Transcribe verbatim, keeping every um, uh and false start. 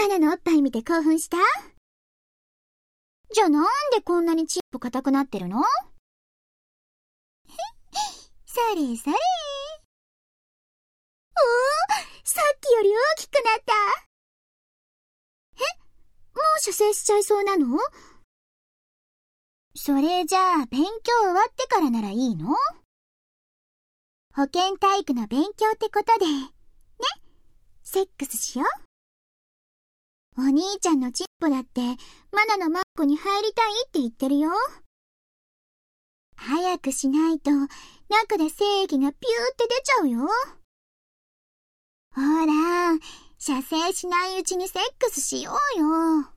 マナのおっぱい見て興奮した？じゃあなんでこんなにチップ硬くなってるの？それそれ。おー、さっきより大きくなった。え、もう射精しちゃいそうなの？それじゃあ勉強終わってからならいいの？保健体育の勉強ってことで、ね、セックスしよう。お兄ちゃんのチッポだってマナのマッコに入りたいって言ってるよ。早くしないと中で精液がピューって出ちゃうよ。ほら、射精しないうちにセックスしようよ。